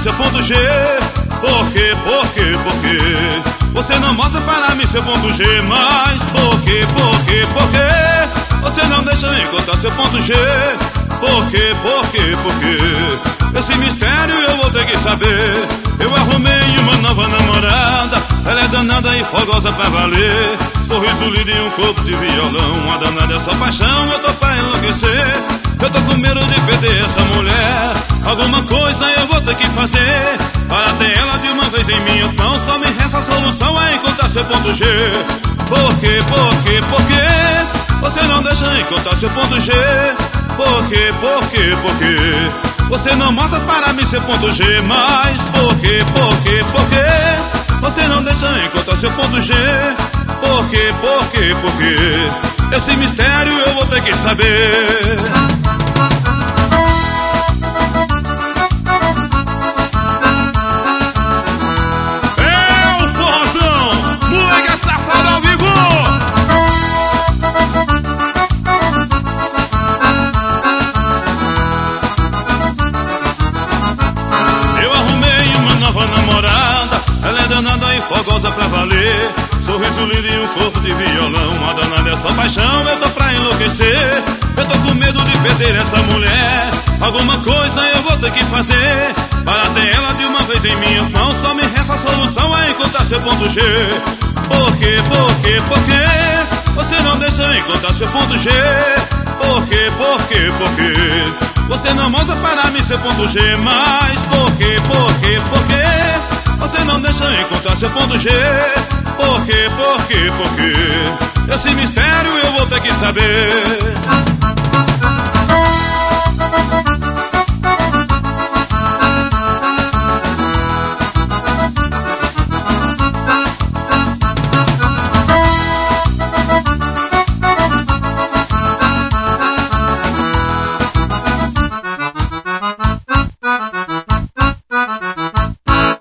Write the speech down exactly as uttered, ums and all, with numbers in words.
seu ponto G. Por quê, por quê, por quê? Você não mostra para mim seu ponto G. Mas por quê, por quê, por quê? Você não deixa eu encontrar seu ponto G. Por quê, por quê, por quê? Esse mistério eu vou ter que saber. Eu arrumei uma nova namorada, ela é danada e fogosa pra valer. Sorriso lindo e um corpo de violão, uma danada é só paixão, eu tô pra enlouquecer. Eu tô com medo de perder essa mulher. Alguma coisa eu vou ter que fazer para ter ela de uma vez em minhas mãos. Só me resta a solução é encontrar seu ponto G. Por quê, por quê, por quê? Você não deixa eu encontrar seu ponto G. Por quê, por quê, por quê? Você não mostra para mim seu ponto G. Mas por quê, por quê, por quê? Você não deixa eu encontrar seu ponto G. Por quê, por quê, por quê? Esse mistério eu vou ter que saber. É o forrozão, moleque safado ao vivo. Eu arrumei uma nova namorada, ela é danada e fogosa pra valer. Sorriso lindo e um corpo de violão, uma danada é só paixão, eu tô pra enlouquecer. Eu tô com medo de perder essa mulher. Alguma coisa eu vou ter que fazer para ter ela de uma vez em minhas mãos. Só me resta a solução é encontrar seu ponto G. Por quê, por quê, por quê? Você não deixa eu encontrar seu ponto G. Por quê, por quê, por quê? Você não mostra para mim seu ponto G. Mas por quê, por quê, por quê? Você não deixa eu encontrar seu ponto G. Por quê, por quê, por quê? Esse mistério eu vou ter que saber.